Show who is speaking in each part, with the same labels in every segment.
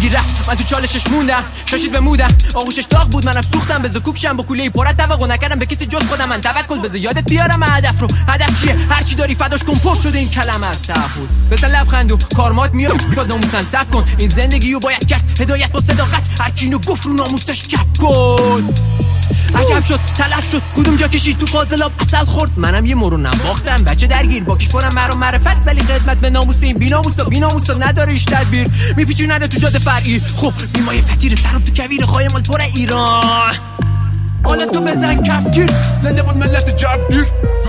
Speaker 1: درگیر رفت من تو چالشش موندم شاشید بمودم آغوشش داغ بود منم سوختم به زکوکشم با کوله پرت توقع نکردم به کسی جز خودم من توکل بذار یادت بیارم هدف رو هدف چیه هرچی داری فداش کن پر شده این کلمه از تعهد بزن لبخند و کارمات میاد با ناموسن صف کن این زندگیو باید کرد هدایت با صداقت هر کی اینو گفت رو ناموسش کپ کن عجب شد تلف شد کدوم جا کشید تو فاضلاب اصل خورد منم یه مرو نواختم بچه درگیر با کیش کنم مرا معرفت ولی خدمت به ناموس این بیناموسا نداره ایش تدبیر میپیچونده تو جاده فرعی خب بیمای فتیر سرم تو کویر خواهی مال پر ایران حالا تو بزن کفگیر
Speaker 2: زنده بود ملت جوگیر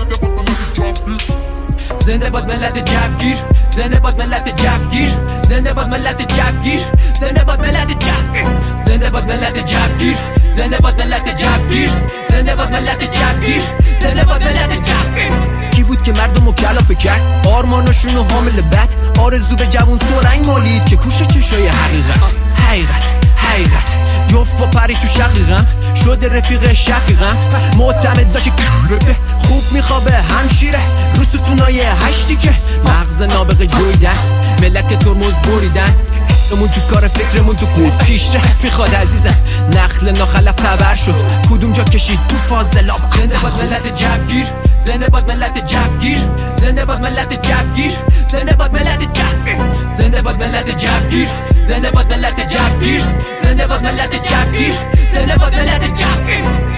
Speaker 1: زنده باد ملت جوگیر زنده باد ملت جوگیر زنده باد ملت جوگیر زنده باد ملت جوگیر زنده باد ملت جوگیر زنده باد ملت جوگیر زنده باد ملت جوگیر زنده باد ملت جوگیر کی بود که مردمو کلافه کرد آرماناشونو حامل بد آرزو به جوون سرنگ مالید که کوشه چشای حقیقت جفت و پری تو شقیقم شده رفیق شقیقم معتمد داشت کلته خوب میخوابه همشیره رو ستونای هشتی که مغز نابغه جوی دست ملت ترمز بریدن امون تو کار فکرمون تو قوز پیشرفت میخواد عزیزم نخل ناخلف خبر شد کدوم جا کشید تو فاضلاب زنده باد ملت جوگیر زنده باد ملت جوگیر زنده باد ملت جوگیر زنده باد ملت جوگیر زنده باد ملت جوگیر زنده باد ملت جوگیر زنده باد ملت جوگیر زنده باد ملت جوگیر